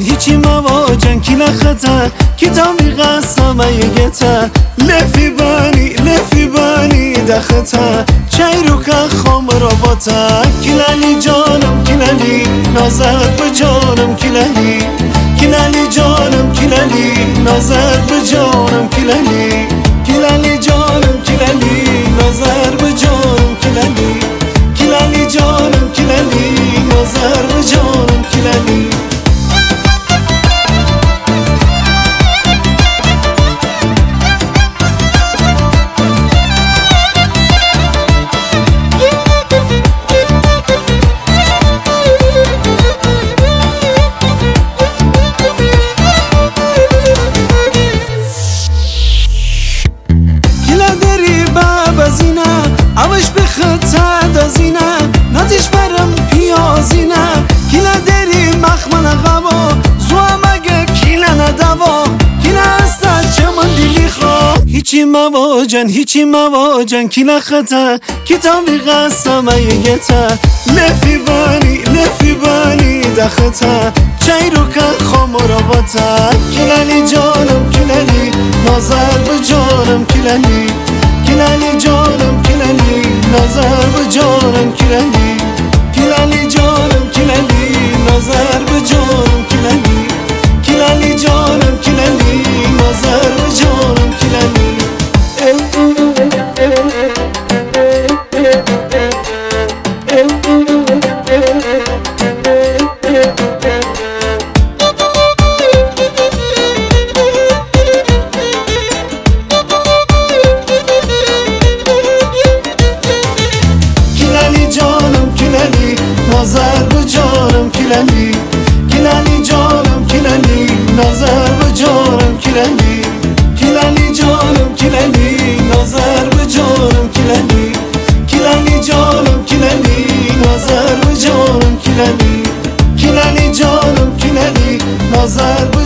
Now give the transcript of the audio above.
هیچی مواجن کی نخطا کتابی قسمه یگتا لفی بانی دختا چیرو که خام رابطا کلالی جانم کلالی نازر بجانم کلالی جانم کلالی نازر بجانم کلالی جانم کلالی نازر بجانم کلالی جانم کلالی نازر بجانم کلالی اوش بخطا دازینه نازش برم پیازینه کلا دری مخمن غوا زوا مگه کلا ندوا کلا استا چمن دیلی خوا هیچی مواجن کلا خطا کتابی قسمه یگتا لفی بانی دختا چیرو که خام رابطا کلالی جانم کلالی نازر بجانم کلالی جانم کلالی نظر بجانم کلالی جانم کلالی نظر بجانم کلالی جانم کلالی نظر بجانم کلالی نظر بجانم کلالی جانم کلالی نظر بجانم کلالی جانم کلالی نظر بجانم کلالی جانم کلالی نظر بجانم کلالی جانم کلالی نظر